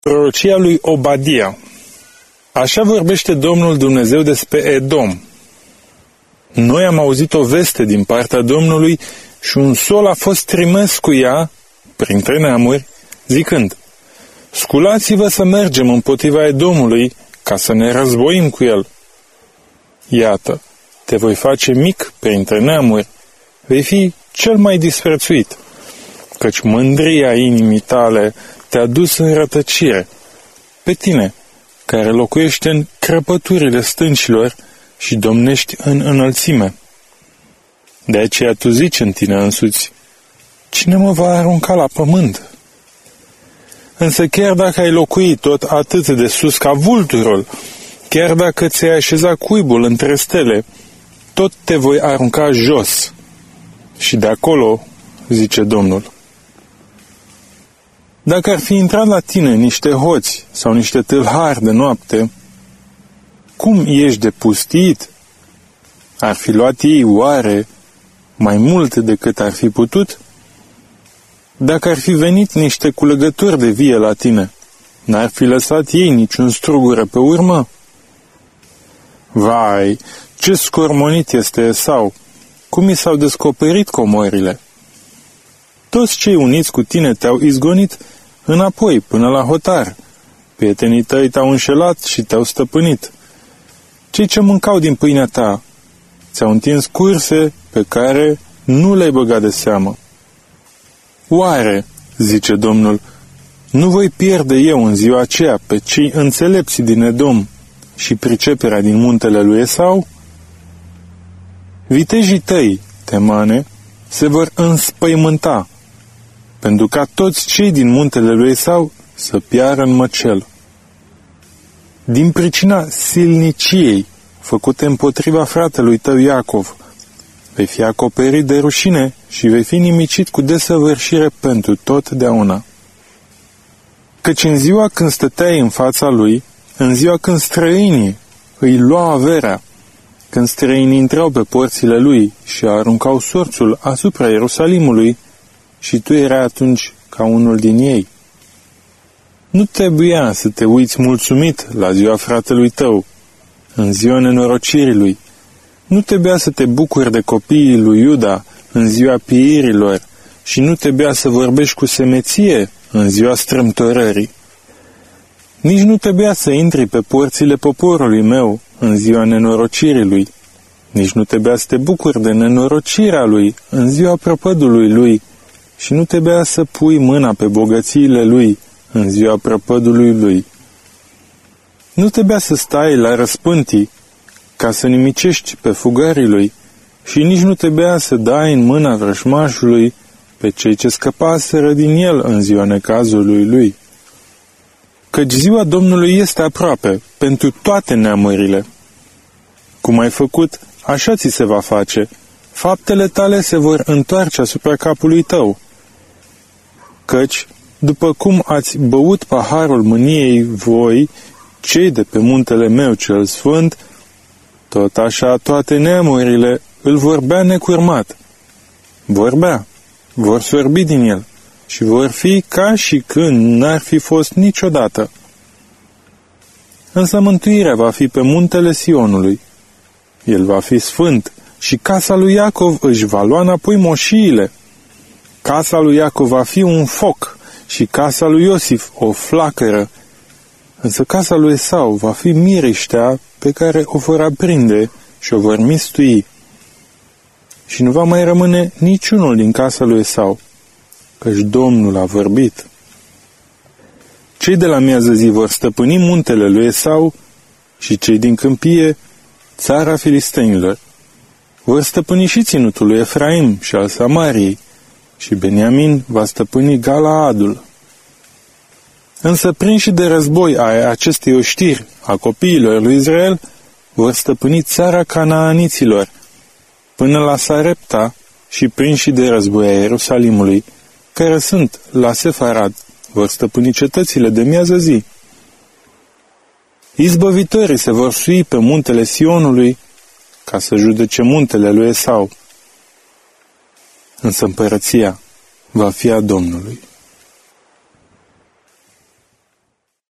Prorocia lui Obadia. Așa vorbește Domnul Dumnezeu despre Edom. Noi am auzit o veste din partea Domnului și un sol a fost trimis cu ea printre neamuri, zicând: sculați-vă să mergem împotriva Edomului ca să ne războim cu el. Iată, te voi face mic printre neamuri, vei fi cel mai disprețuit, căci mândria inimii tale te-a dus în rătăcire, pe tine, care locuiești în crăpăturile stâncilor și domnești în înălțime. De aceea tu zici în tine însuți: cine mă va arunca la pământ? Însă chiar dacă ai locui tot atât de sus ca vulturul, chiar dacă ți-ai așeza cuibul între stele, tot te voi arunca jos. Și de acolo, zice Domnul. Dacă ar fi intrat la tine niște hoți sau niște tâlhari de noapte, cum ești de pustit? Ar fi luat ei oare mai mult decât ar fi putut? Dacă ar fi venit niște culegături de vie la tine, n-ar fi lăsat ei niciun strugure pe urmă? Vai, ce scormonit este Esau! Cum i s-au descoperit comorile! Toți cei uniți cu tine te-au izgonit înapoi până la hotar. Prietenii tăi te-au înșelat și te-au stăpânit. Cei ce mâncau din pâinea ta ți-au întins curse pe care nu le-ai băgat de seamă. Oare, zice Domnul, nu voi pierde eu în ziua aceea pe cei înțelepți din Edom și priceperea din muntele lui Esau? Vitejii tăi, Temane, se vor înspăimânta, pentru ca toți cei din muntele lui Esau să piară în măcel. Din pricina silniciei făcute împotriva fratelui tău Iacov, vei fi acoperit de rușine și vei fi nimicit cu desăvârșire pentru totdeauna. Căci în ziua când stăteai în fața lui, în ziua când străinii îi luau averea, când străinii intrau pe porțile lui și aruncau sorțul asupra Ierusalimului, și tu erai atunci ca unul din ei. Nu trebuia să te uiți mulțumit la ziua fratelui tău, în ziua nenorocirii lui. Nu trebuia să te bucuri de copiii lui Iuda în ziua pieirilor și nu trebuia să vorbești cu semeție în ziua strâmtorării. Nici nu trebuia să intri pe porțile poporului meu în ziua nenorocirii lui. Nici nu trebuia să te bucuri de nenorocirea lui în ziua prăpădului lui și nu trebuia să pui mâna pe bogățiile lui în ziua prăpădului lui. Nu trebuia să stai la răspântii ca să nimicești pe fugarii lui și nici nu trebuia să dai în mâna vrășmașului pe cei ce scăpaseră din el în ziua necazului lui. Căci ziua Domnului este aproape pentru toate neamările. Cum ai făcut, așa ți se va face. Faptele tale se vor întoarce asupra capului tău. Căci, după cum ați băut paharul mâniei voi, cei de pe muntele meu cel sfânt, tot așa toate neamurile îl vor bea necurmat. Vor sorbi din el și vor fi ca și când n-ar fi fost niciodată. Însă mântuirea va fi pe muntele Sionului. El va fi sfânt și casa lui Iacov își va lua înapoi moșiile. Casa lui Iacov va fi un foc și casa lui Iosif o flacără. Însă casa lui Esau va fi miriștea pe care o vor aprinde și o vor mistui. Și nu va mai rămâne niciunul din casa lui Esau, căci Domnul a vorbit. Cei de la miază zi vor stăpâni muntele lui Esau și cei din câmpie țara filistenilor. Vor stăpâni și ținutul lui Efraim și al Samariei și Beniamin va stăpâni Galaadul. Însă prinși de război a acestei oștiri a copiilor lui Israel vor stăpâni țara canaaniților până la Sarepta și prinși de război a Ierusalimului, care sunt la Sefarad, vor stăpâni cetățile de miază zi. Izbăvitorii se vor sui pe muntele Sionului ca să judece muntele lui Esau. Însă împărăția va fi a Domnului.